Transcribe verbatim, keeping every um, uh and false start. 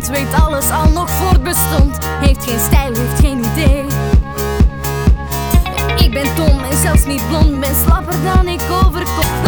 stond, weet alles al nog voortbestond. Heeft geen stijl, heeft geen idee. Ik ben dom en zelfs niet blond, ben slapper dan ik overkom.